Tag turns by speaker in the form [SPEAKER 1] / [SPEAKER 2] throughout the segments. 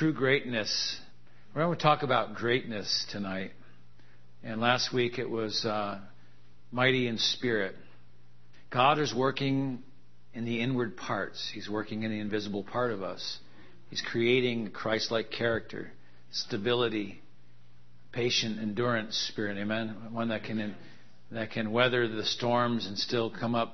[SPEAKER 1] true greatness. We're going to talk about greatness tonight. And last week it was mighty in spirit. God is working in the inward parts. He's working in the invisible part of us. He's creating Christ-like character, stability, patient endurance spirit. Amen. One that can weather the storms and still come up,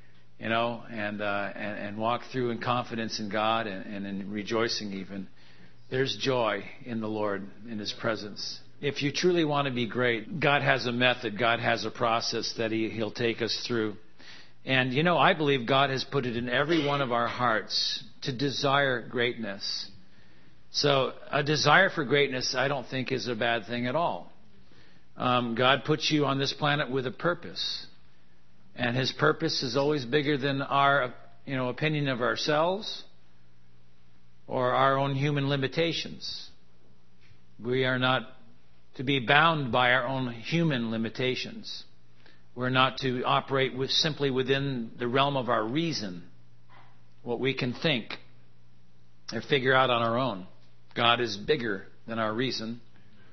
[SPEAKER 1] and walk through in confidence in God and in rejoicing even. There's joy in the Lord, in His presence. If you truly want to be great, God has a method. God has a process that He'll take us through. And, I believe God has put it in every one of our hearts to desire greatness. So a desire for greatness, I don't think, is a bad thing at all. God puts you on this planet with a purpose. And His purpose is always bigger than our, opinion of ourselves or our own human limitations. We are not to be bound by our own human limitations. We're not to operate simply within the realm of our reason, what we can think or figure out on our own. God is bigger than our reason.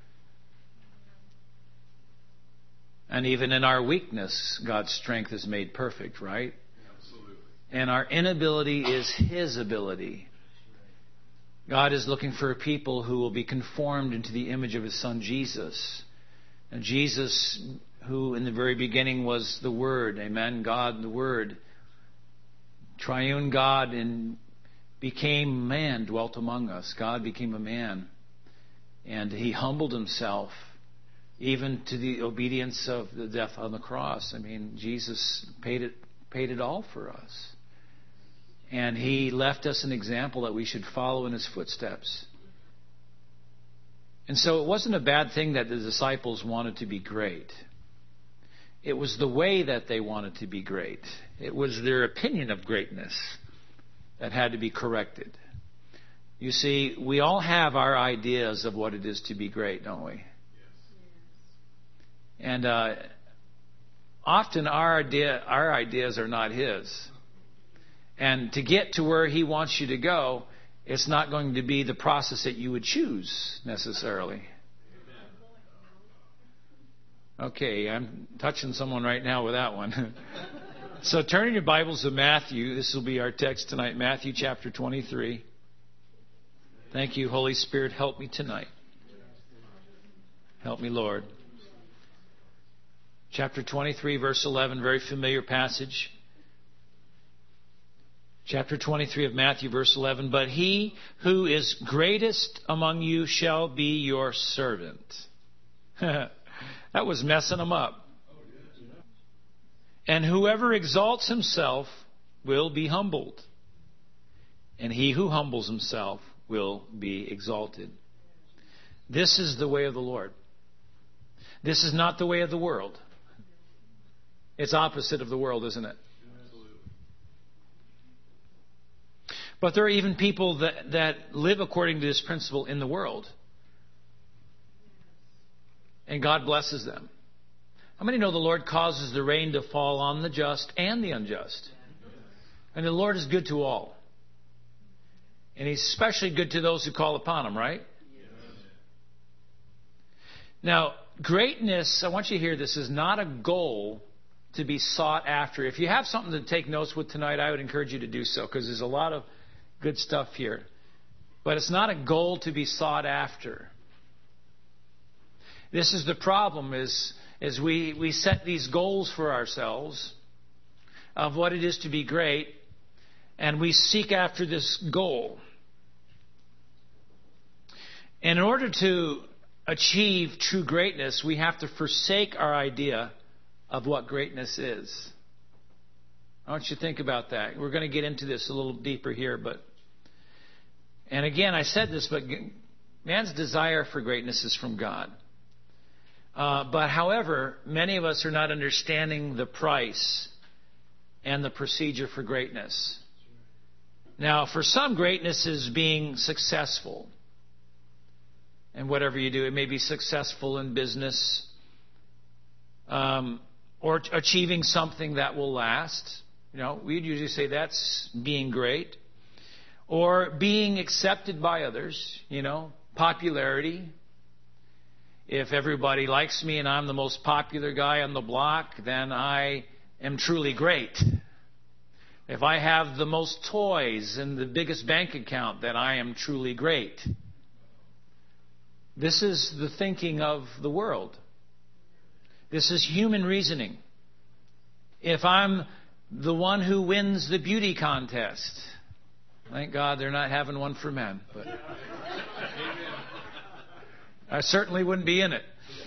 [SPEAKER 1] And even in our weakness, God's strength is made perfect, right? Absolutely. And our inability is His ability. God is looking for a people who will be conformed into the image of His Son, Jesus. And Jesus, who in the very beginning was the Word, amen, God the Word, triune God, and became man, dwelt among us. God became a man. And He humbled Himself even to the obedience of the death on the cross. I mean, Jesus paid it all for us. And He left us an example that we should follow in His footsteps. And so it wasn't a bad thing that the disciples wanted to be great. It was the way that they wanted to be great. It was their opinion of greatness that had to be corrected. You see, we all have our ideas of what it is to be great, don't we? And often our ideas are not His. And to get to where He wants you to go, it's not going to be the process that you would choose necessarily. Okay, I'm touching someone right now with that one. So turning your Bibles to Matthew. This will be our text tonight, Matthew chapter 23. Thank you, Holy Spirit. Help me tonight. Help me, Lord. Chapter 23, verse 11, very familiar passage. Chapter 23 of Matthew, verse 11. But he who is greatest among you shall be your servant. That was messing them up. And whoever exalts himself will be humbled. And he who humbles himself will be exalted. This is the way of the Lord. This is not the way of the world. It's opposite of the world, isn't it? But there are even people that live according to this principle in the world. And God blesses them. How many know the Lord causes the rain to fall on the just and the unjust? And the Lord is good to all. And He's especially good to those who call upon Him, right? Now, greatness, I want you to hear this, is not a goal to be sought after. If you have something to take notes with tonight, I would encourage you to do so, because there's a lot of good stuff here. But it's not a goal to be sought after. This is the problem, is we set these goals for ourselves of what it is to be great, and we seek after this goal. And in order to achieve true greatness, we have to forsake our idea of what greatness is. I want you to think about that. We're going to get into this a little deeper here, and again, I said this, but man's desire for greatness is from God. But however, many of us are not understanding the price and the procedure for greatness. Now, for some, greatness is being successful. And whatever you do, it may be successful in business, or achieving something that will last. We'd usually say that's being great. or being accepted by others, popularity. If everybody likes me and I'm the most popular guy on the block, then I am truly great. If I have the most toys and the biggest bank account, then I am truly great. This is the thinking of the world. This is human reasoning. If I'm the one who wins the beauty contest, thank God they're not having one for men, but I certainly wouldn't be in it.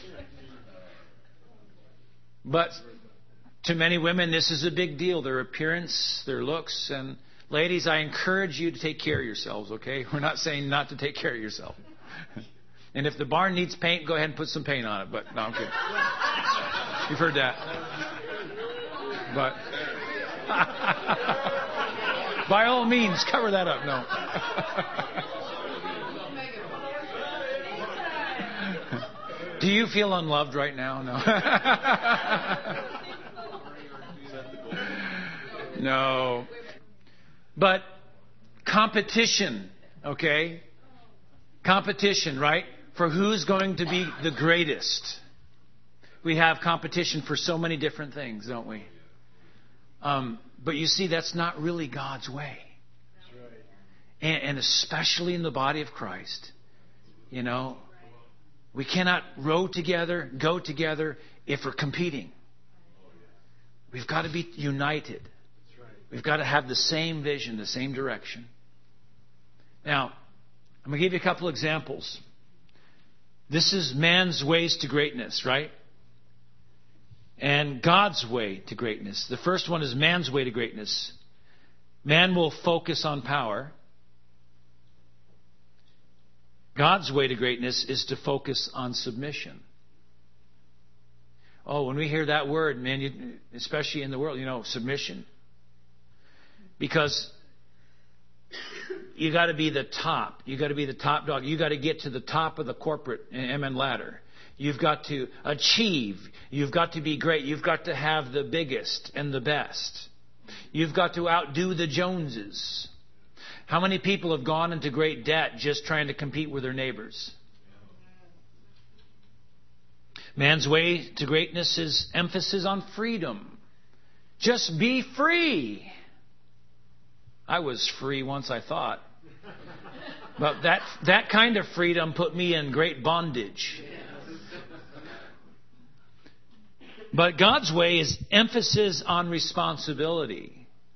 [SPEAKER 1] But to many women, this is a big deal. Their appearance, their looks. And ladies, I encourage you to take care of yourselves, okay? We're not saying not to take care of yourself. And if the barn needs paint, go ahead and put some paint on it. But no, I'm kidding. You've heard that. But by all means, cover that up. No. Do you feel unloved right now? No. No. But competition, okay? Competition, right? For who's going to be the greatest. We have competition for so many different things, don't we? But you see, that's not really God's way. And especially in the body of Christ, we cannot row together, go together if we're competing. We've got to be united. We've got to have the same vision, the same direction. Now, I'm going to give you a couple examples. This is man's ways to greatness, right? And God's way to greatness. The first one is man's way to greatness. Man will focus on power. God's way to greatness is to focus on submission. Oh, when we hear that word, man, especially in the world, submission. Because you got to be the top. You got to be the top dog. You got to get to the top of the corporate ladder. You've got to achieve. You've got to be great. You've got to have the biggest and the best. You've got to outdo the Joneses. How many people have gone into great debt just trying to compete with their neighbors? Man's way to greatness is emphasis on freedom. Just be free. I was free once, I thought. But that kind of freedom put me in great bondage. But God's way is emphasis on responsibility.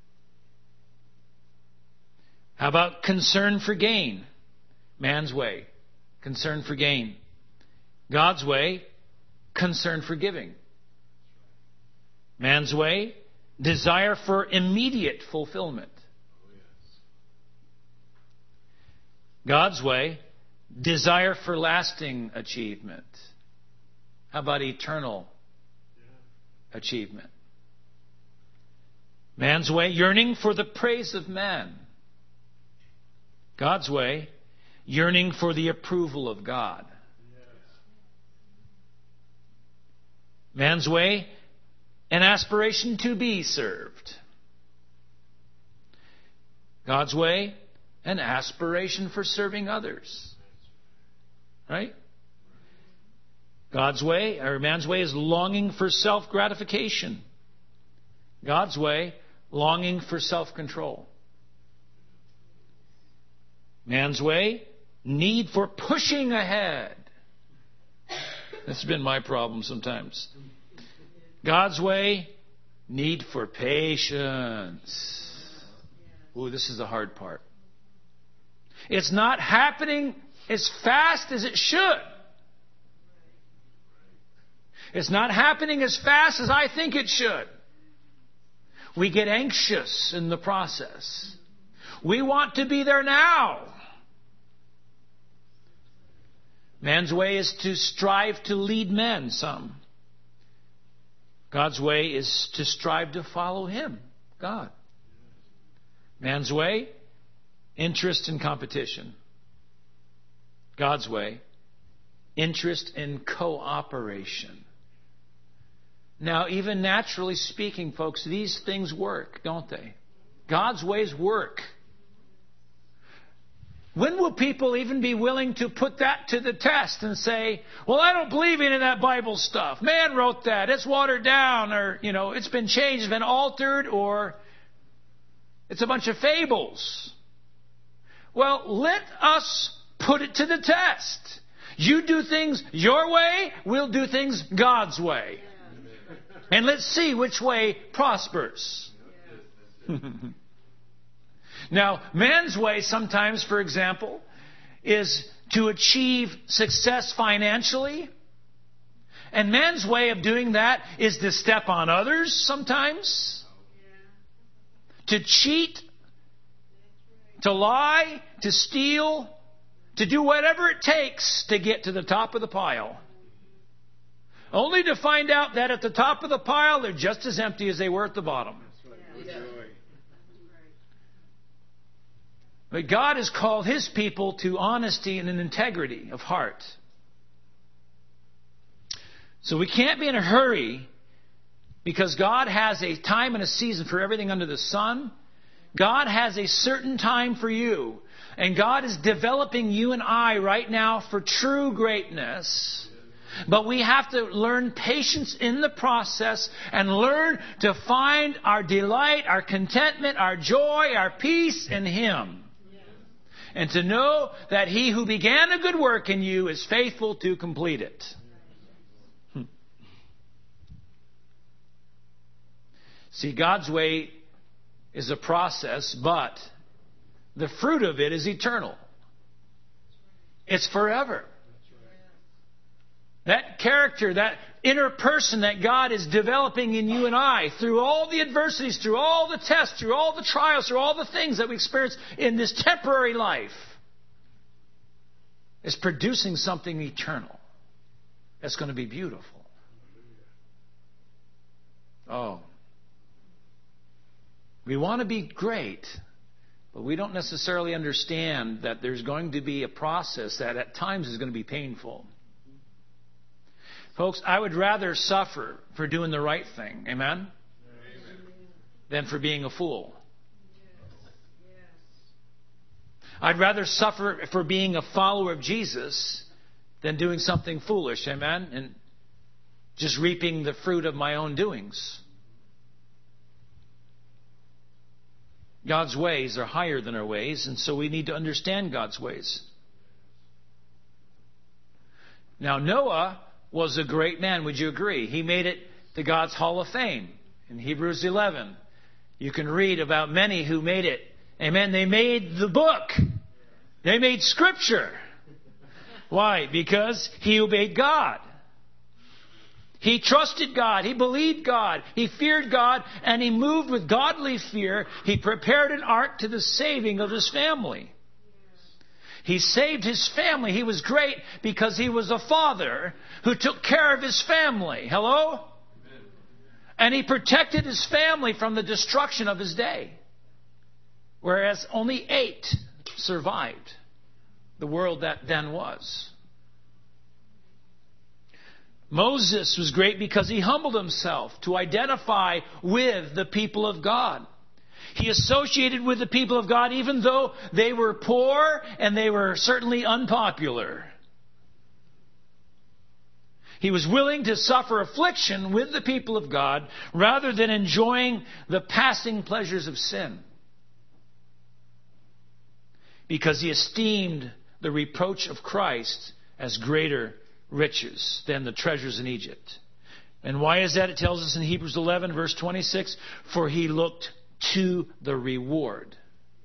[SPEAKER 1] How about concern for gain? Man's way, concern for gain. God's way, concern for giving. Man's way, desire for immediate fulfillment. God's way, desire for lasting achievement. How about eternal achievement? Man's way, yearning for the praise of man. God's way, yearning for the approval of God. Man's way, an aspiration to be served. God's way, an aspiration for serving others. Right? God's way, or man's way, is longing for self-gratification. God's way, longing for self-control. Man's way, need for pushing ahead. That's been my problem sometimes. God's way, need for patience. Ooh, this is the hard part. It's not happening as fast as it should. It's not happening as fast as I think it should. We get anxious in the process. We want to be there now. Man's way is to strive to lead men, some. God's way is to strive to follow Him, God. Man's way, interest in competition. God's way, interest in cooperation. Now, even naturally speaking, folks, these things work, don't they? God's ways work. When will people even be willing to put that to the test and say, well, I don't believe in that Bible stuff. Man wrote that. It's watered down, or, it's been changed, it's been altered, or it's a bunch of fables. Well, let us put it to the test. You do things your way, we'll do things God's way. And let's see which way prospers. Now, man's way sometimes, for example, is to achieve success financially. And man's way of doing that is to step on others sometimes. To cheat. To lie. To steal. To do whatever it takes to get to the top of the pile. Only to find out that at the top of the pile, they're just as empty as they were at the bottom. But God has called His people to honesty and an integrity of heart. So we can't be in a hurry, because God has a time and a season for everything under the sun. God has a certain time for you. And God is developing you and I right now for true greatness. But we have to learn patience in the process and learn to find our delight, our contentment, our joy, our peace in Him. And to know that He who began a good work in you is faithful to complete it. See, God's way is a process, but the fruit of it is eternal. It's forever. That character, that inner person that God is developing in you and I, through all the adversities, through all the tests, through all the trials, through all the things that we experience in this temporary life, is producing something eternal that's going to be beautiful. Oh. We want to be great, but we don't necessarily understand that there's going to be a process that at times is going to be painful. Folks, I would rather suffer for doing the right thing, amen, than for being a fool. I'd rather suffer for being a follower of Jesus than doing something foolish, amen, and just reaping the fruit of my own doings. God's ways are higher than our ways, and so we need to understand God's ways. Now, Noah was a great man, would you agree? He made it to God's Hall of Fame. In Hebrews 11, you can read about many who made it. Amen. They made the book. They made Scripture. Why? Because he obeyed God. He trusted God. He believed God. He feared God. And he moved with godly fear. He prepared an ark to the saving of his family. He saved his family. He was great because he was a father who took care of his family. Hello? Amen. And he protected his family from the destruction of his day. Whereas only 8 survived the world that then was. Moses was great because he humbled himself to identify with the people of God. He associated with the people of God even though they were poor and they were certainly unpopular. He was willing to suffer affliction with the people of God rather than enjoying the passing pleasures of sin. Because he esteemed the reproach of Christ as greater riches than the treasures in Egypt. And why is that? It tells us in Hebrews 11, verse 26, for he looked to the reward.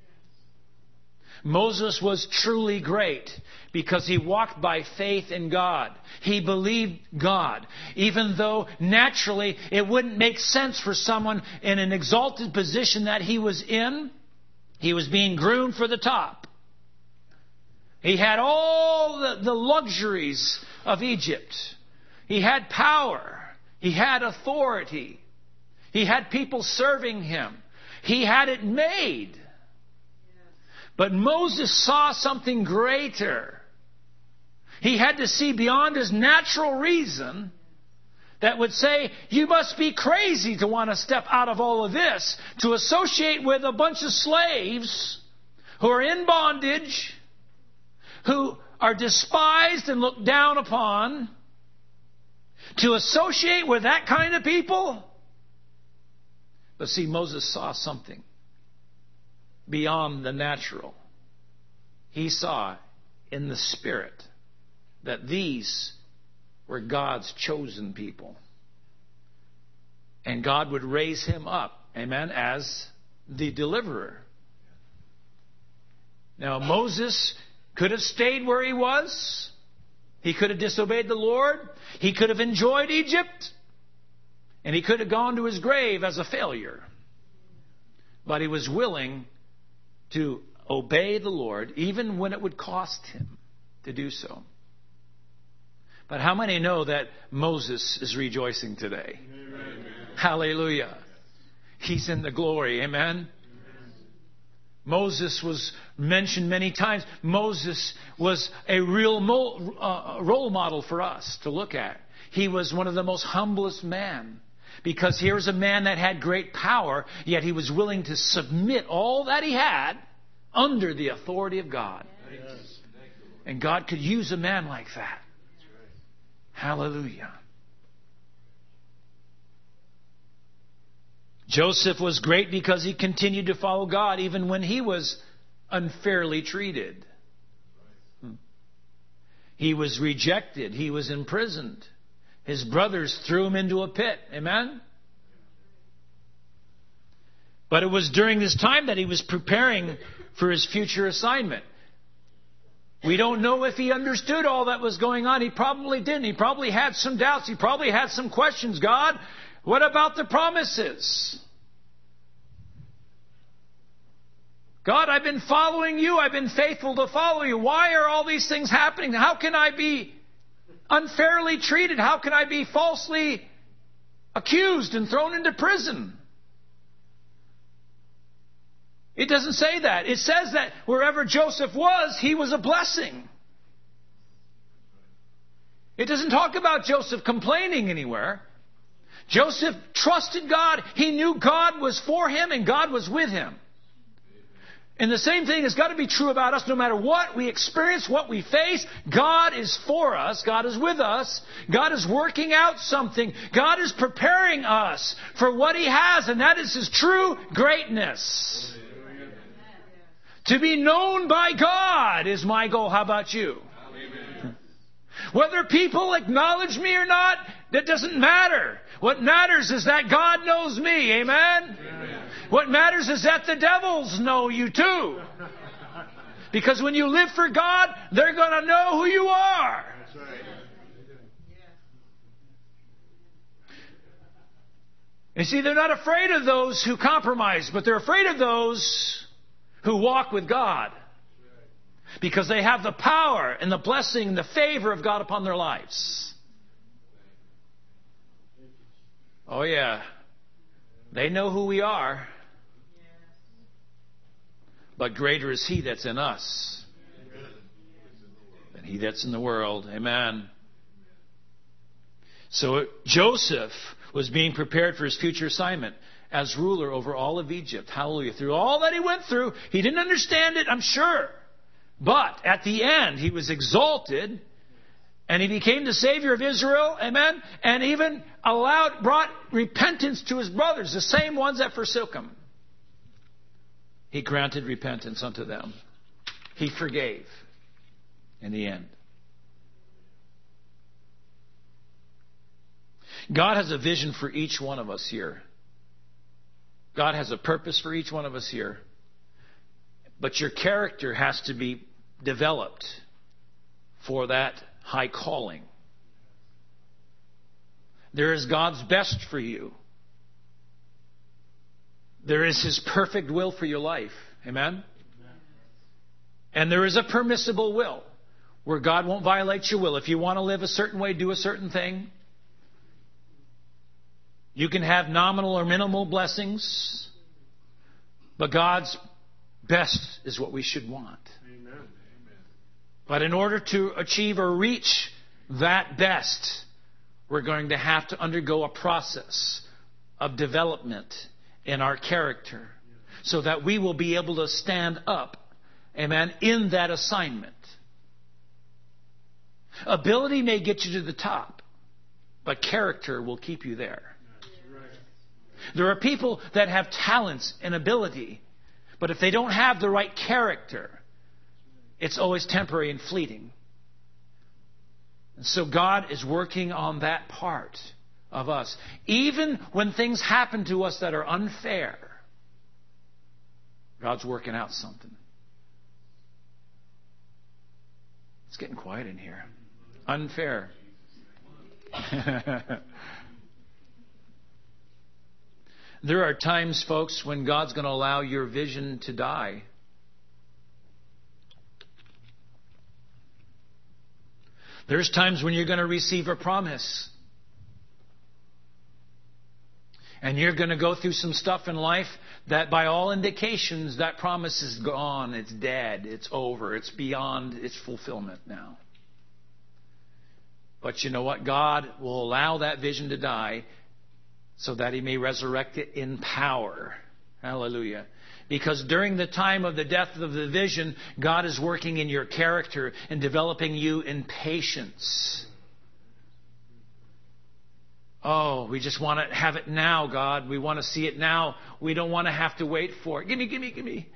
[SPEAKER 1] Moses was truly great because he walked by faith in God. He believed God. Even though naturally it wouldn't make sense for someone in an exalted position that he was in. He was being groomed for the top. He had all the luxuries of Egypt. He had power. He had authority. He had people serving him. He had it made. But Moses saw something greater. He had to see beyond his natural reason that would say, you must be crazy to want to step out of all of this, to associate with a bunch of slaves who are in bondage, who are despised and looked down upon, to associate with that kind of people? But see, Moses saw something beyond the natural. He saw in the Spirit that these were God's chosen people. And God would raise him up, amen, as the deliverer. Now, Moses could have stayed where he was. He could have disobeyed the Lord. He could have enjoyed Egypt. And he could have gone to his grave as a failure. But he was willing to obey the Lord, even when it would cost him to do so. But how many know that Moses is rejoicing today? Amen. Hallelujah. He's in the glory. Amen. Moses was mentioned many times. Moses was a real role model for us to look at. He was one of the most humblest men. Because here's a man that had great power, yet he was willing to submit all that he had under the authority of God. And God could use a man like that. Hallelujah. Joseph was great because he continued to follow God even when he was unfairly treated. He was rejected. He was imprisoned. His brothers threw him into a pit. Amen? But it was during this time that he was preparing for his future assignment. We don't know if he understood all that was going on. He probably didn't. He probably had some doubts. He probably had some questions. God, what about the promises? God, I've been following you. I've been faithful to follow you. Why are all these things happening? How can I be unfairly treated? How can I be falsely accused and thrown into prison? It doesn't say that. It says that wherever Joseph was, he was a blessing. It doesn't talk about Joseph complaining anywhere. Joseph trusted God. He knew God was for him and God was with him. And the same thing has got to be true about us. No matter what we experience, what we face, God is for us. God is with us. God is working out something. God is preparing us for what He has, and that is His true greatness. To be known by God is my goal. How about you? Amen. Whether people acknowledge me or not, that doesn't matter. What matters is that God knows me. Amen? Amen. What matters is that the devils know you too. Because when you live for God, they're going to know who you are. That's right. You see, they're not afraid of those who compromise, but they're afraid of those who walk with God. Because they have the power and the blessing and the favor of God upon their lives. Oh yeah. They know who we are. But greater is He that's in us than he that's in the world. Amen. So Joseph was being prepared for his future assignment as ruler over all of Egypt. Hallelujah. Through all that he went through, he didn't understand it, I'm sure. But at the end, he was exalted and he became the Savior of Israel. Amen. And even brought repentance to his brothers, the same ones that forsook him. He granted repentance unto them. He forgave in the end. God has a vision for each one of us here. God has a purpose for each one of us here. But your character has to be developed for that high calling. There is God's best for you. There is His perfect will for your life. Amen? And there is a permissible will where God won't violate your will. If you want to live a certain way, do a certain thing. You can have nominal or minimal blessings. But God's best is what we should want. Amen. But in order to achieve or reach that best, we're going to have to undergo a process of development in our character so that we will be able to stand up, amen, in that assignment. Ability may get you to the top, but character will keep you there. There are people that have talents and ability, but if they don't have the right character, it's always temporary and fleeting. And so God is working on that part of us. Even when things happen to us that are unfair, God's working out something. It's getting quiet in here. Unfair. There are times, folks, when God's going to allow your vision to die. There's times when you're going to receive a promise. And you're going to go through some stuff in life that by all indications, that promise is gone. It's dead. It's over. It's beyond its fulfillment now. But you know what? God will allow that vision to die so that He may resurrect it in power. Hallelujah. Because during the time of the death of the vision, God is working in your character and developing you in patience. Oh, we just want to have it now, God. We want to see it now. We don't want to have to wait for it. Give me.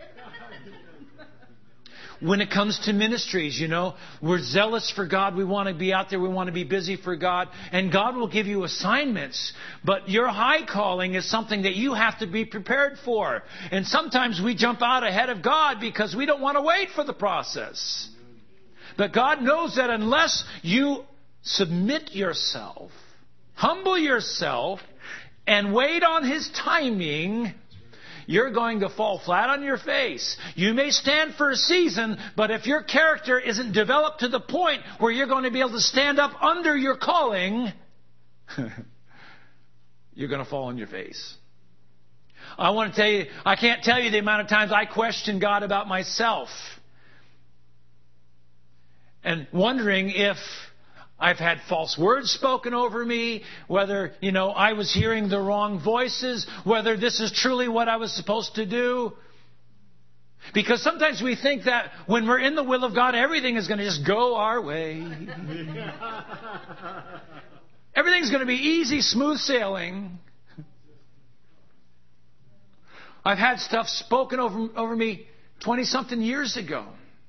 [SPEAKER 1] When it comes to ministries, we're zealous for God. We want to be out there. We want to be busy for God. And God will give you assignments. But your high calling is something that you have to be prepared for. And sometimes we jump out ahead of God because we don't want to wait for the process. But God knows that unless you submit yourself, humble yourself, and wait on His timing, you're going to fall flat on your face. You may stand for a season, but if your character isn't developed to the point where you're going to be able to stand up under your calling, you're going to fall on your face. I want to tell you, I can't tell you the amount of times I question God about myself. And wondering if I've had false words spoken over me, whether, I was hearing the wrong voices, whether this is truly what I was supposed to do. Because sometimes we think that when we're in the will of God, everything is going to just go our way. Everything's going to be easy, smooth sailing. I've had stuff spoken over me 20-something years ago.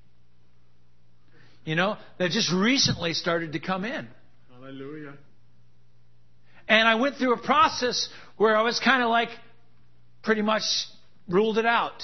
[SPEAKER 1] That just recently started to come in.
[SPEAKER 2] Hallelujah.
[SPEAKER 1] And I went through a process where I was kind of like pretty much ruled it out.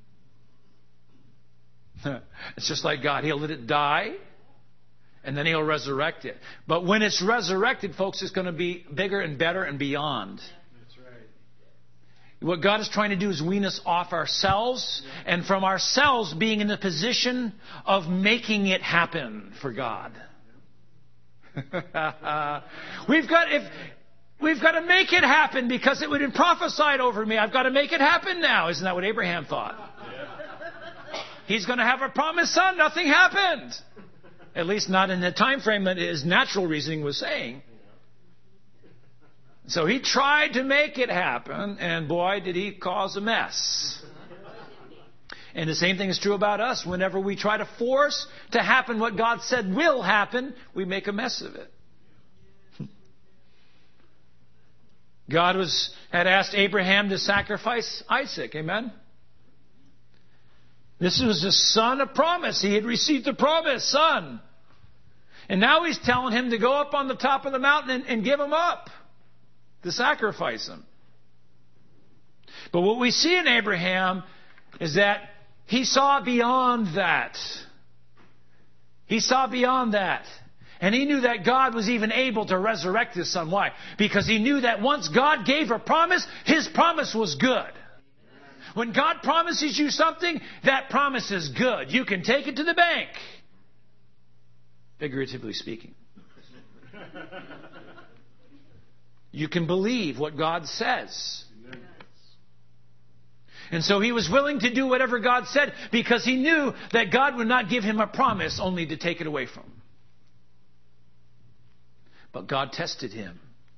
[SPEAKER 1] It's just like God. He'll let it die, and then He'll resurrect it. But when it's resurrected, folks, it's going to be bigger and better and beyond.
[SPEAKER 2] That's right.
[SPEAKER 1] What God is trying to do is wean us off ourselves, and from ourselves being in the position of making it happen for God. We've got to make it happen because it would have been prophesied over me. I've got to make it happen now. Isn't that what Abraham thought? He's going to have a promised son. Nothing happened. At least not in the time frame that his natural reasoning was saying. So he tried to make it happen, and boy, did he cause a mess. And the same thing is true about us. Whenever we try to force to happen what God said will happen, we make a mess of it. God had asked Abraham to sacrifice Isaac. Amen? This was the son of promise. He had received the promise, son. And now He's telling him to go up on the top of the mountain and give him up, to sacrifice him. But what we see in Abraham is that he saw beyond that. He saw beyond that. And he knew that God was even able to resurrect his son. Why? Because he knew that once God gave a promise, His promise was good. When God promises you something, that promise is good. You can take it to the bank. Figuratively speaking. You can believe what God says. And so he was willing to do whatever God said because he knew that God would not give him a promise only to take it away from him. But God tested him.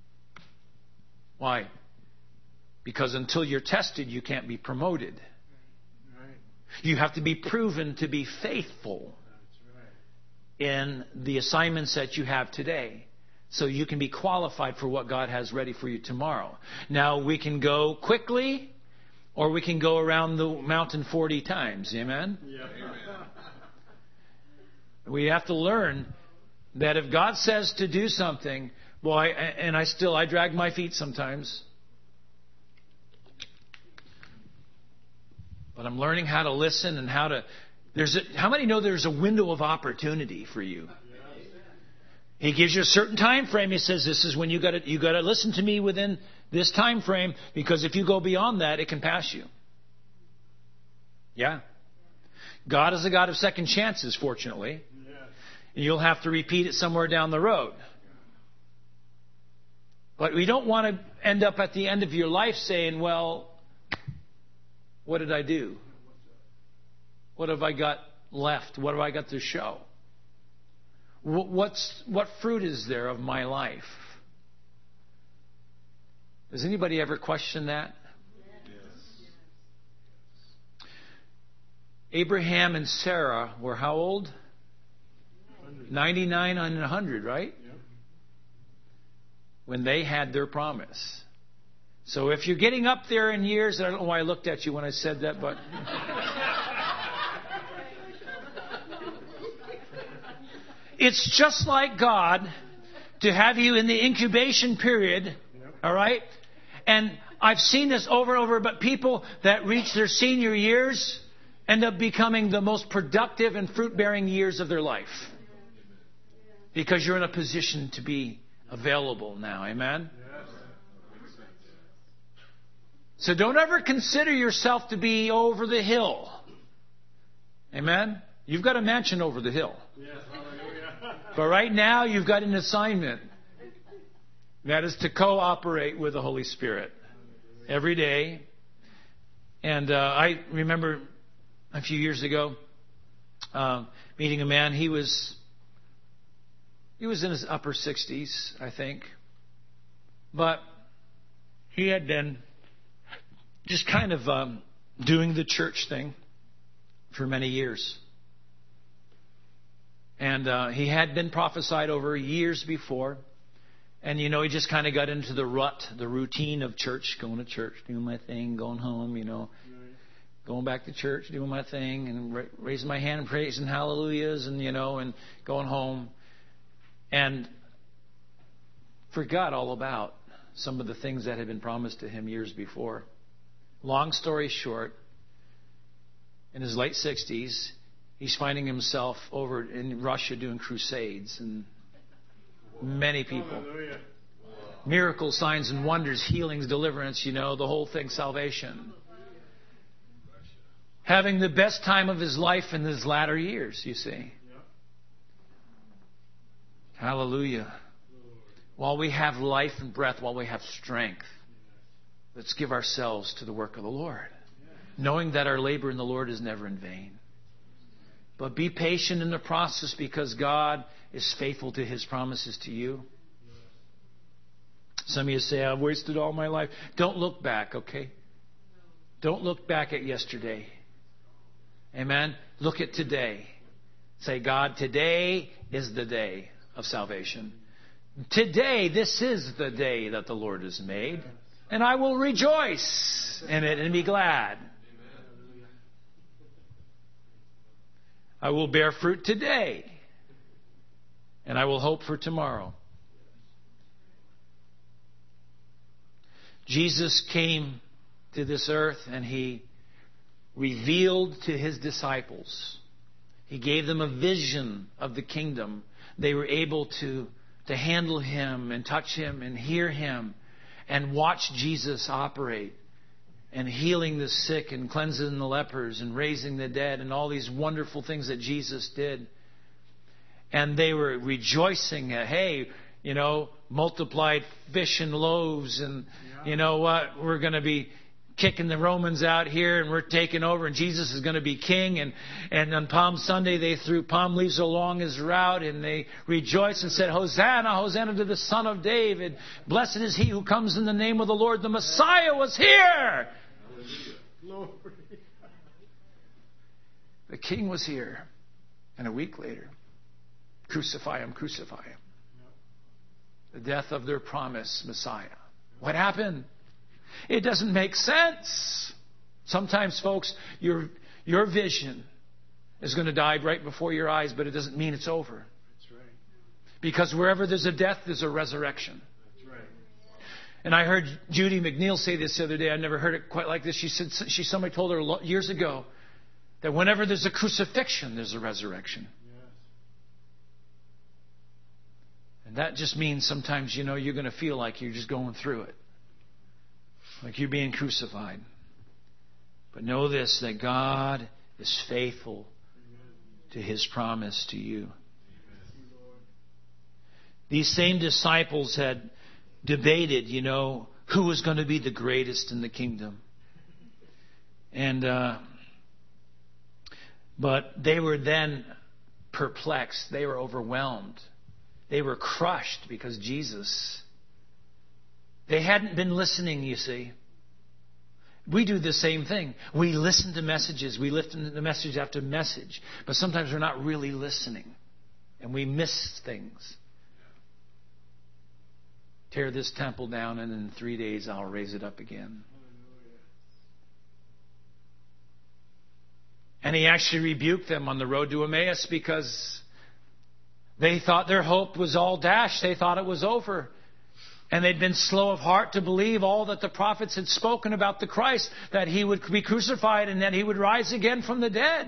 [SPEAKER 1] Why? Because until you're tested, you can't be promoted. You have to be proven to be faithful in the assignments that you have today, so you can be qualified for what God has ready for you tomorrow. Now, we can go quickly, or we can go around the mountain 40 times. Amen? Yeah. We have to learn that if God says to do something, I drag my feet sometimes. But I'm learning how to listen and how many know there's a window of opportunity for you? He gives you a certain time frame. He says, this is when you got to listen to me within this time frame, because if you go beyond that, it can pass you. Yeah. God is a God of second chances, fortunately. And you'll have to repeat it somewhere down the road. But we don't want to end up at the end of your life saying, well, what did I do? What have I got left? What have I got to show? What fruit is there of my life? Does anybody ever question that? Yes. Abraham and Sarah were how old? 99 and 100, right? Yep. When they had their promise. So if you're getting up there in years, I don't know why I looked at you when I said that, but it's just like God to have you in the incubation period, all right? And I've seen this over and over, but people that reach their senior years end up becoming the most productive and fruit-bearing years of their life. Because you're in a position to be available now. Amen? So don't ever consider yourself to be over the hill. Amen? You've got a mansion over the hill. But right now you've got an assignment. That is to cooperate with the Holy Spirit every day. And I remember a few years ago meeting a man. He was in his upper 60s, I think. But he had been just kind of doing the church thing for many years. And he had been prophesied over years before. And, he just kind of got into the rut, the routine of church, going to church, doing my thing, going home, going back to church, doing my thing, and raising my hand and praising hallelujahs, and, and going home. And forgot all about some of the things that had been promised to him years before. Long story short, in his late 60s, he's finding himself over in Russia doing crusades, and many people. Miracles, signs and wonders, healings, deliverance, the whole thing, salvation. Having the best time of his life in his latter years, you see. Hallelujah. While we have life and breath, while we have strength, let's give ourselves to the work of the Lord, knowing that our labor in the Lord is never in vain. But be patient in the process, because God is faithful to His promises to you. Some of you say, I've wasted all my life. Don't look back, okay? Don't look back at yesterday. Amen? Look at today. Say, God, today is the day of salvation. Today, this is the day that the Lord has made, and I will rejoice in it and be glad. I will bear fruit today, and I will hope for tomorrow. Jesus came to this earth, and He revealed to His disciples. He gave them a vision of the kingdom. They were able to handle Him and touch Him and hear Him and watch Jesus operate and healing the sick and cleansing the lepers and raising the dead and all these wonderful things that Jesus did. And they were rejoicing at, hey, multiplied fish and loaves, and you know what, we're going to be kicking the Romans out here, and we're taking over, and Jesus is going to be king. And on Palm Sunday, they threw palm leaves along His route, and they rejoiced and said, Hosanna, Hosanna to the Son of David. Blessed is He who comes in the name of the Lord. The Messiah was here. The King was here. And a week later, Crucify him, crucify him. The death of their promised Messiah. What happened? It doesn't make sense. Sometimes, folks, your vision is going to die right before your eyes, but it doesn't mean it's over.
[SPEAKER 2] That's right.
[SPEAKER 1] Because wherever there's a death, there's a resurrection.
[SPEAKER 2] That's right.
[SPEAKER 1] And I heard Judy McNeil say this the other day. I never heard it quite like this. She said somebody told her years ago that whenever there's a crucifixion, there's a resurrection.
[SPEAKER 2] Yes.
[SPEAKER 1] And that just means sometimes, you're going to feel like you're just going through it. Like you're being crucified. But know this, that God is faithful to His promise to you. These same disciples had debated, who was going to be the greatest in the kingdom. But they were then perplexed. They were overwhelmed. They were crushed because Jesus. They hadn't been listening, you see. We do the same thing. We listen to messages. We listen to message after message. But sometimes we're not really listening. And we miss things. Tear this temple down, and in 3 days I'll raise it up again. And He actually rebuked them on the road to Emmaus because they thought their hope was all dashed. They thought it was over. And they'd been slow of heart to believe all that the prophets had spoken about the Christ, that He would be crucified and that He would rise again from the dead.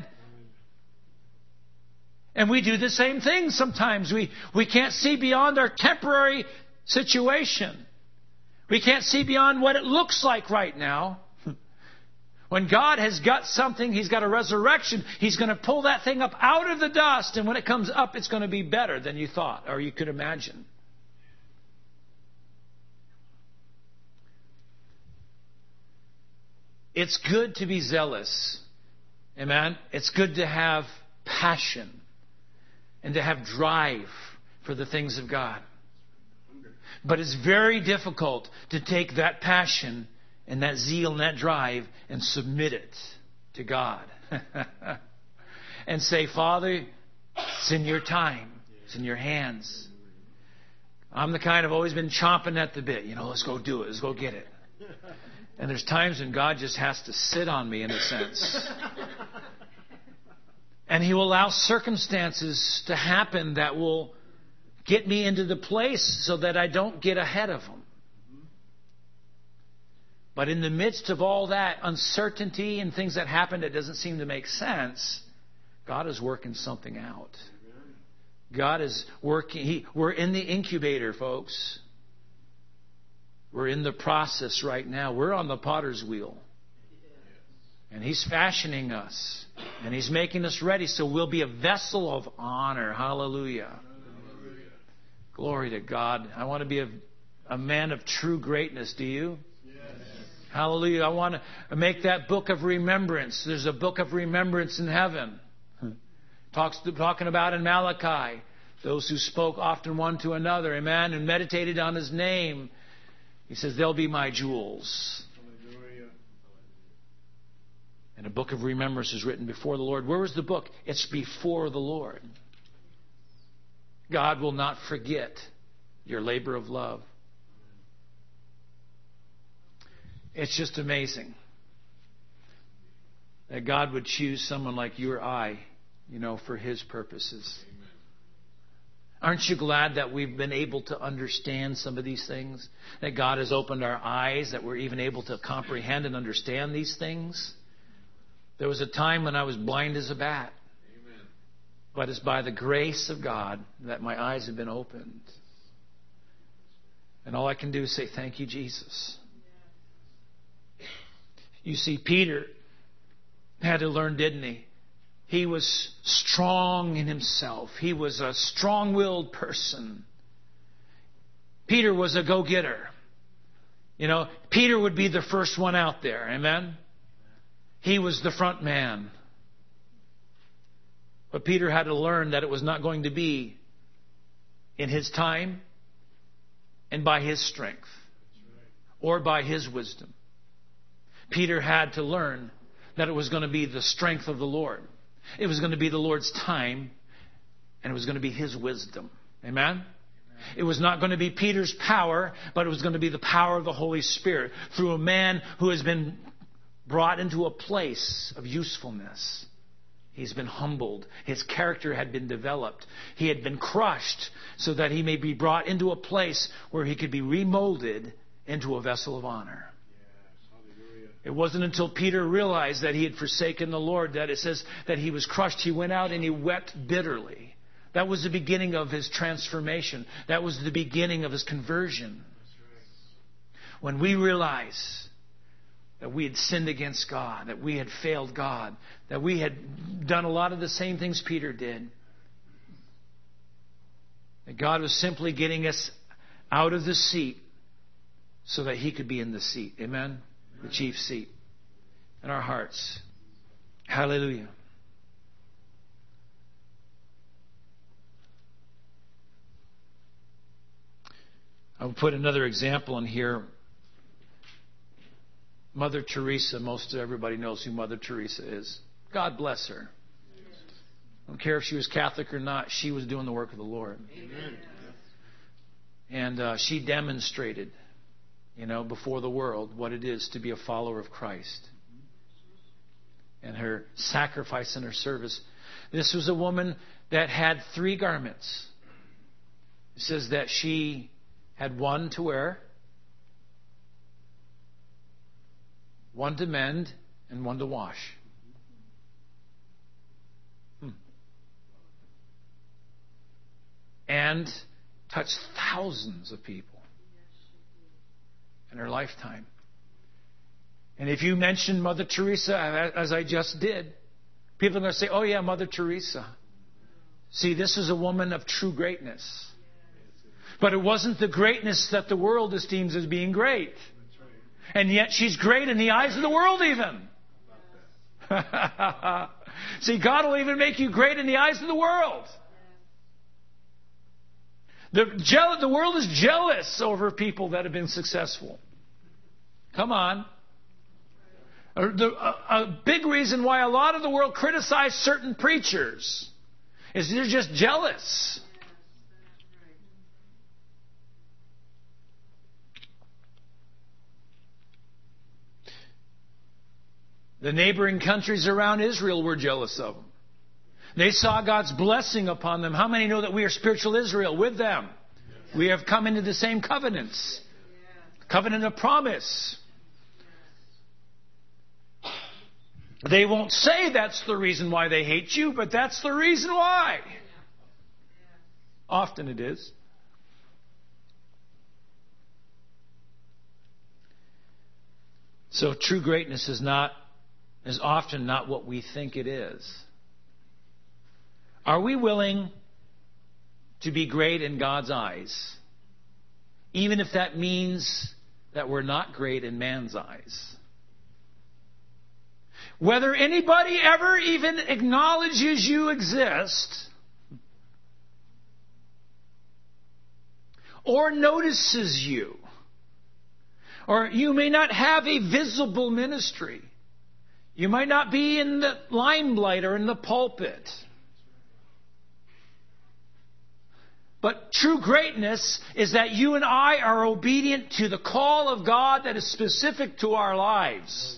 [SPEAKER 1] And we do the same thing sometimes. We can't see beyond our temporary situation. We can't see beyond what it looks like right now. When God has got something, He's got a resurrection, He's going to pull that thing up out of the dust. And when it comes up, it's going to be better than you thought or you could imagine. It's good to be zealous. Amen? It's good to have passion and to have drive for the things of God. But it's very difficult to take that passion and that zeal and that drive and submit it to God. And say, Father, it's in your time. It's in your hands. I'm the kind of always been chomping at the bit. Let's go do it. Let's go get it. And there's times when God just has to sit on me in a sense. And He will allow circumstances to happen that will get me into the place so that I don't get ahead of Him. But in the midst of all that uncertainty and things that happen that doesn't seem to make sense, God is working something out. God is working. We're in the incubator, folks. We're in the process right now. We're on the potter's wheel. And He's fashioning us. And He's making us ready so we'll be a vessel of honor. Hallelujah. Hallelujah. Glory to God. I want to be a man of true greatness. Do you? Yes. Hallelujah. I want to make that book of remembrance. There's a book of remembrance in heaven. Talking about in Malachi. Those who spoke often one to another. Amen. And meditated on His name. He says, they'll be my jewels. Hallelujah. And a book of remembrance is written before the Lord. Where is the book? It's before the Lord. God will not forget your labor of love. It's just amazing that God would choose someone like you or I, for His purposes. Aren't you glad that we've been able to understand some of these things? That God has opened our eyes, that we're even able to comprehend and understand these things? There was a time when I was blind as a bat. Amen. But it's by the grace of God that my eyes have been opened. And all I can do is say, thank you, Jesus. You see, Peter had to learn, didn't he? He was strong in himself. He was a strong-willed person. Peter was a go-getter. Peter would be the first one out there. Amen? He was the front man. But Peter had to learn that it was not going to be in his time and by his strength or by his wisdom. Peter had to learn that it was going to be the strength of the Lord. It was going to be the Lord's time And it was going to be His wisdom. Amen? It was not going to be Peter's power, but it was going to be the power of the Holy Spirit through a man who has been brought into a place of usefulness. He's been humbled. His character had been developed. He had been crushed so that he may be brought into a place where he could be remolded into a vessel of honor. It wasn't until Peter realized that he had forsaken the Lord that it says that he was crushed. He went out and he wept bitterly. That was the beginning of his transformation. That was the beginning of his conversion. When we realize that we had sinned against God, that we had failed God, that we had done a lot of the same things Peter did, that God was simply getting us out of the seat so that He could be in the seat. Amen? The chief seat in our hearts. Hallelujah. I'll put another example in here. Mother Teresa, most of everybody knows who Mother Teresa is. God bless her. I don't care if she was Catholic or not, she was doing the work of the Lord. Amen. And she demonstrated, before the world what it is to be a follower of Christ. And her sacrifice and her service. This was a woman that had 3 garments. It says that she had one to wear, one to mend, and one to wash. And touched thousands of people in her lifetime. And if you mention Mother Teresa, as I just did, people are going to say, oh yeah, Mother Teresa. See, this is a woman of true greatness. But it wasn't the greatness that the world esteems as being great. And yet she's great in the eyes of the world even. See, God will even make you great in the eyes of the world. The world is jealous over people that have been successful. Come on. A big reason why a lot of the world criticize certain preachers is they're just jealous. The neighboring countries around Israel were jealous of them. They saw God's blessing upon them. How many know that we are spiritual Israel with them? Yes. We have come into the same covenants. Yes. Covenant of promise. Yes. They won't say that's the reason why they hate you, but that's the reason why. Yes. Often it is. So true greatness is often not what we think it is. Are we willing to be great in God's eyes, even if that means that we're not great in man's eyes? Whether anybody ever even acknowledges you exist or notices you, or you may not have a visible ministry. You might not be in the limelight or in the pulpit. But true greatness is that you and I are obedient to the call of God that is specific to our lives.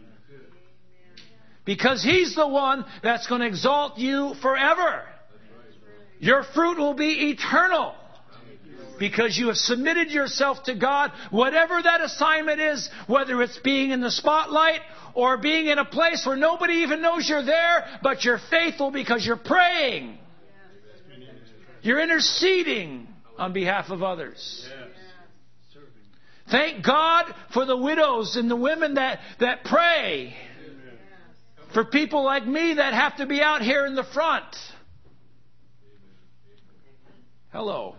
[SPEAKER 1] Because He's the one that's going to exalt you forever. Your fruit will be eternal. Because you have submitted yourself to God, whatever that assignment is, whether it's being in the spotlight or being in a place where nobody even knows you're there, but you're faithful because you're praying. You're interceding on behalf of others. Thank God for the widows and the women that pray for people like me that have to be out here in the front. Hello.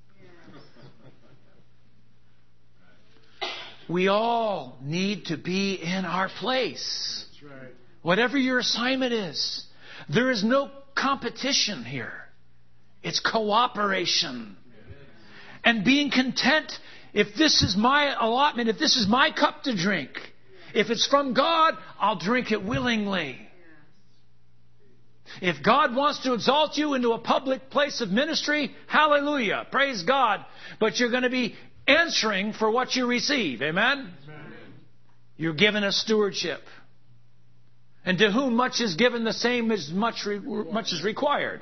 [SPEAKER 1] We all need to be in our place. That's right. Whatever your assignment is. There is no competition here. It's cooperation. And being content, if this is my allotment, if this is my cup to drink, if it's from God, I'll drink it willingly. If God wants to exalt you into a public place of ministry, hallelujah, praise God. But you're going to be answering for what you receive. Amen? You're given a stewardship. And to whom much is given, the same as much is required.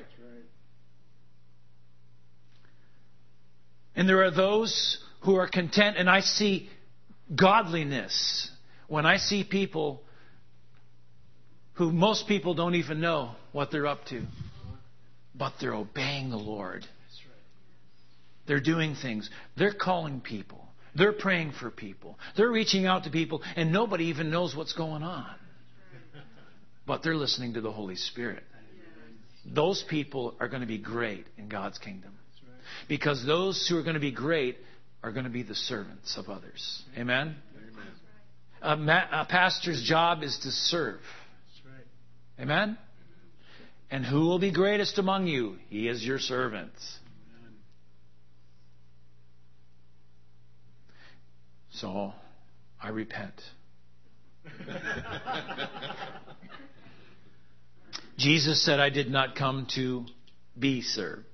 [SPEAKER 1] And there are those who are content, and I see godliness when I see people who most people don't even know what they're up to, but they're obeying the Lord. They're doing things. They're calling people. They're praying for people. They're reaching out to people, and nobody even knows what's going on. But they're listening to the Holy Spirit. Those people are going to be great in God's kingdom. Because those who are going to be great are going to be the servants of others. Amen? A pastor's job is to serve. Amen? And who will be greatest among you? He is your servant. So, I repent. Jesus said, I did not come to be served.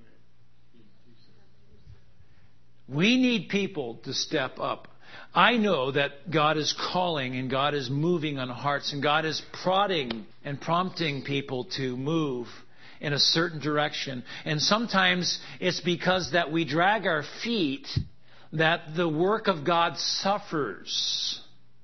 [SPEAKER 1] We need people to step up. I know that God is calling and God is moving on hearts and God is prodding and prompting people to move in a certain direction. And sometimes it's because that we drag our feet that the work of God suffers.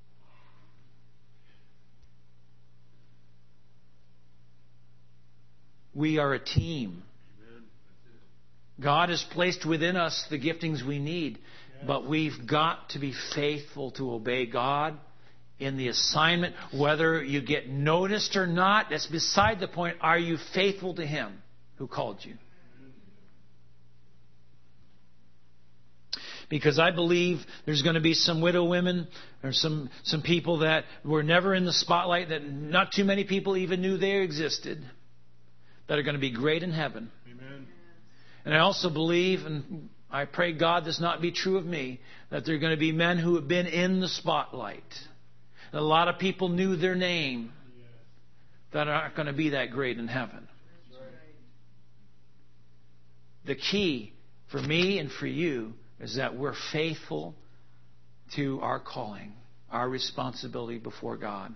[SPEAKER 1] We are a team. God has placed within us the giftings we need, but we've got to be faithful to obey God in the assignment. Whether you get noticed or not, that's beside the point. Are you faithful to Him who called you? Because I believe there's going to be some widow women or some people that were never in the spotlight, that not too many people even knew they existed, that are going to be great in heaven. Amen. And I also believe, and I pray God this not be true of me, that there are going to be men who have been in the spotlight. A lot of people knew their name that aren't going to be that great in heaven. The key for me and for you is that we're faithful to our calling, our responsibility before God.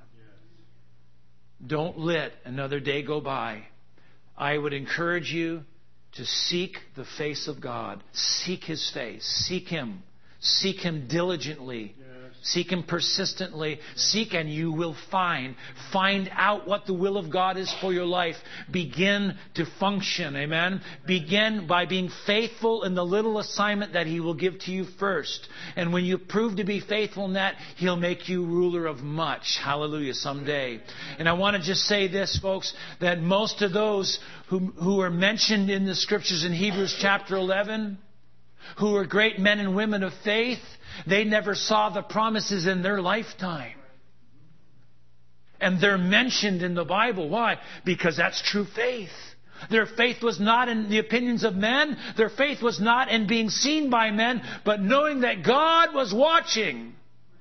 [SPEAKER 1] Don't let another day go by. I would encourage you to seek the face of God. Seek His face. Seek Him. Seek Him diligently. Seek Him persistently. Seek and you will find. Find out what the will of God is for your life. Begin to function. Amen. Begin by being faithful in the little assignment that He will give to you first. And when you prove to be faithful in that, He'll make you ruler of much. Hallelujah. Someday. And I want to just say this, folks, that most of those who are mentioned in the Scriptures in Hebrews chapter 11, who are great men and women of faith, they never saw the promises in their lifetime. And they're mentioned in the Bible. Why? Because that's true faith. Their faith was not in the opinions of men. Their faith was not in being seen by men, but knowing that God was watching.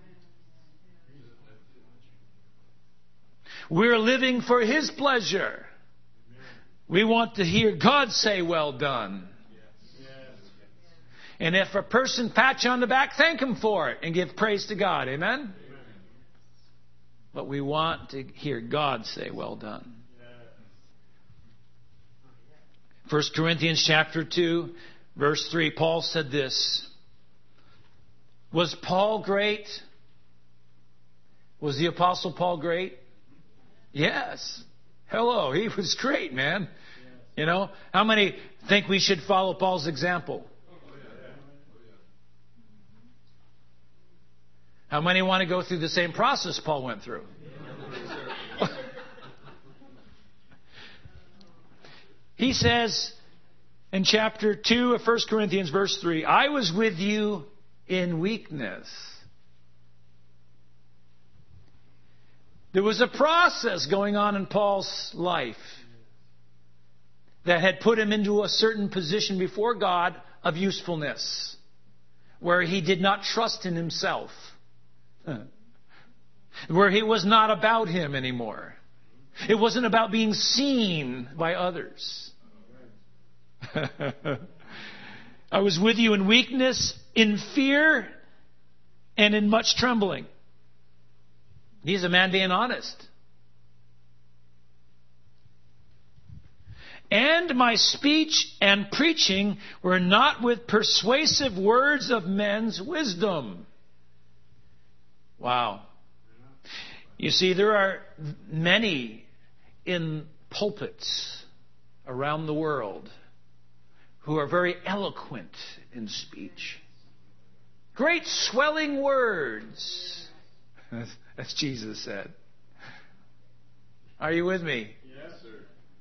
[SPEAKER 1] We're living for His pleasure. We want to hear God say, well done. And if a person pats you on the back, thank Him for it and give praise to God. Amen? But we want to hear God say, well done. 1 Corinthians chapter 2, verse 3, Paul said this. Was Paul great? Was the Apostle Paul great? Yes. Hello, he was great, man. You know, how many think we should follow Paul's example? How many want to go through the same process Paul went through? He says in chapter 2 of 1 Corinthians, verse 3, I was with you in weakness. There was a process going on in Paul's life that had put him into a certain position before God of usefulness, where he did not trust in himself, where he was not about him anymore. It wasn't about being seen by others. I was with you in weakness, in fear, and in much trembling. He's a man being honest. And my speech and preaching were not with persuasive words of men's wisdom. Wow. You see, there are many in pulpits around the world who are very eloquent in speech. Great swelling words, as Jesus said. Are you with me?
[SPEAKER 2] Yes, sir.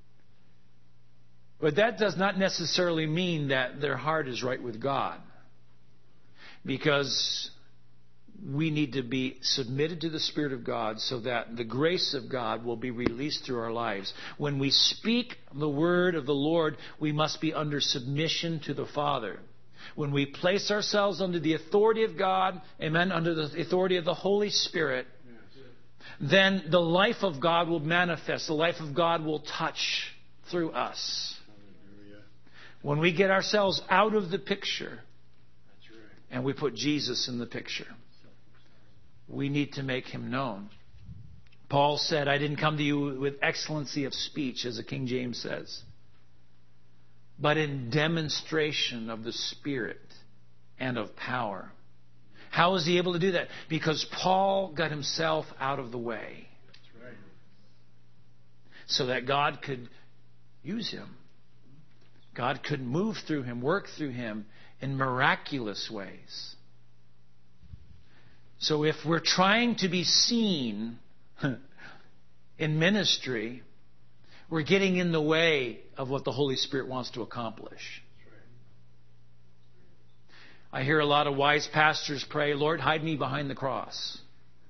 [SPEAKER 1] But that does not necessarily mean that their heart is right with God. Because we need to be submitted to the Spirit of God so that the grace of God will be released through our lives. When we speak the word of the Lord, we must be under submission to the Father. When we place ourselves under the authority of God, amen, under the authority of the Holy Spirit, then the life of God will manifest. The life of God will touch through us. When we get ourselves out of the picture and we put Jesus in the picture, we need to make him known. Paul said, I didn't come to you with excellency of speech, as the King James says, but in demonstration of the Spirit and of power. How was he able to do that? Because Paul got himself out of the way.
[SPEAKER 2] That's right.
[SPEAKER 1] So that God could use him. God could move through him, work through him in miraculous ways. So if we're trying to be seen in ministry, we're getting in the way of what the Holy Spirit wants to accomplish. I hear a lot of wise pastors pray, Lord, hide me behind the cross.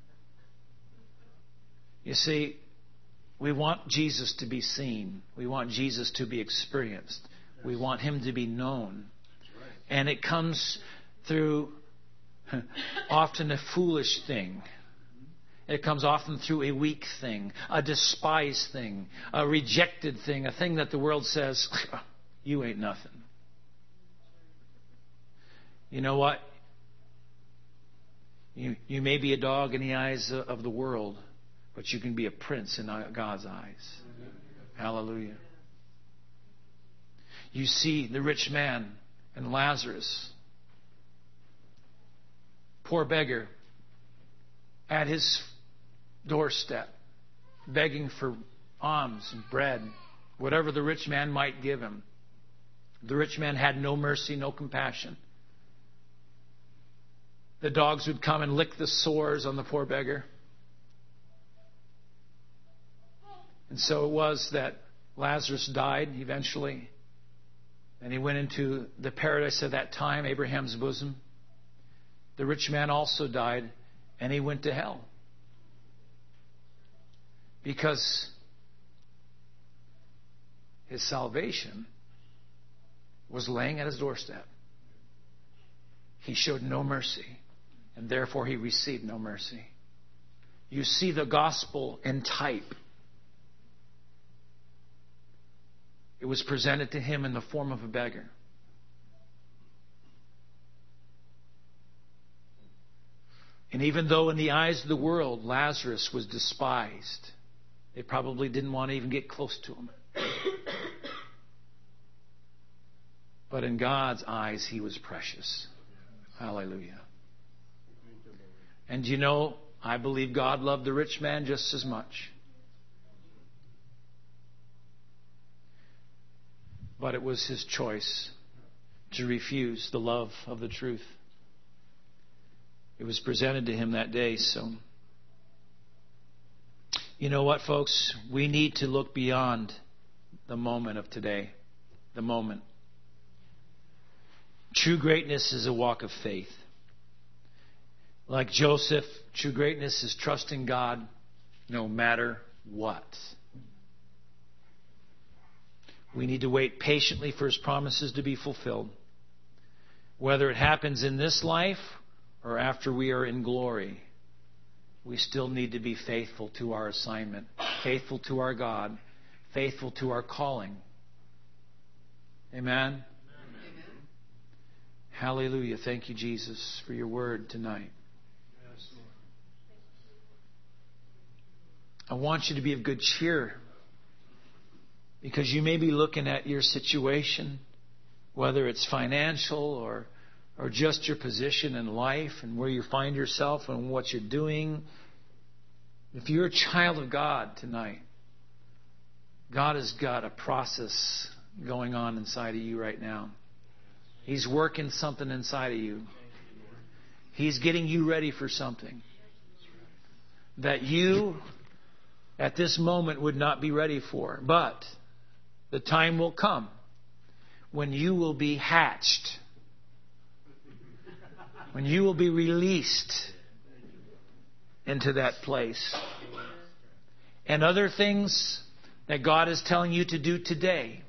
[SPEAKER 1] You see, we want Jesus to be seen. We want Jesus to be experienced. We want him to be known. And it comes through often a foolish thing. It comes often through a weak thing, a despised thing, a rejected thing, a thing that the world says, you ain't nothing. You know what? You may be a dog in the eyes of the world, but you can be a prince in God's eyes. Hallelujah. You see the rich man and Lazarus, poor beggar, at his doorstep, begging for alms and bread, whatever the rich man might give him. The rich man had no mercy, no compassion. The dogs would come and lick the sores on the poor beggar. And so it was that Lazarus died eventually. And he went into the paradise of that time, Abraham's bosom. The rich man also died, and he went to hell. Because his salvation was laying at his doorstep. He showed no mercy, and therefore he received no mercy. You see the gospel in type. It was presented to him in the form of a beggar. And even though in the eyes of the world Lazarus was despised, they probably didn't want to even get close to him. But in God's eyes, he was precious. Hallelujah. And you know, I believe God loved the rich man just as much. But it was his choice to refuse the love of the truth. It was presented to him that day. So, you know what, folks? We need to look beyond the moment of today. The moment. True greatness is a walk of faith. Like Joseph, true greatness is trusting God no matter what. We need to wait patiently for his promises to be fulfilled. Whether it happens in this life or after we are in glory, we still need to be faithful to our assignment faithful to our God, faithful to our calling. Amen? Amen. Hallelujah. Thank you, Jesus, for your word tonight. I want you to be of good cheer, because you may be looking at your situation, whether it's financial or just your position in life and where you find yourself and what you're doing. If you're a child of God tonight, God has got a process going on inside of you right now. He's working something inside of you. He's getting you ready for something that you at this moment would not be ready for. But the time will come when you will be hatched, when you will be released into that place. And other things that God is telling you to do today,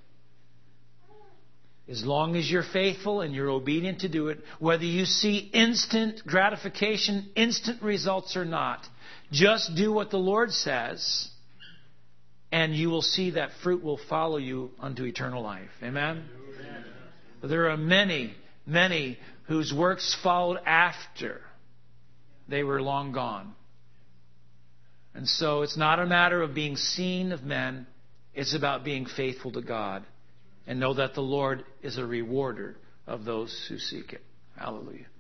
[SPEAKER 1] as long as you're faithful and you're obedient to do it, whether you see instant gratification, instant results or not, just do what the Lord says, and you will see that fruit will follow you unto eternal life. Amen? Amen. There are many, many whose works followed after they were long gone. And so it's not a matter of being seen of men. It's about being faithful to God. And know that the Lord is a rewarder of those who seek it. Hallelujah.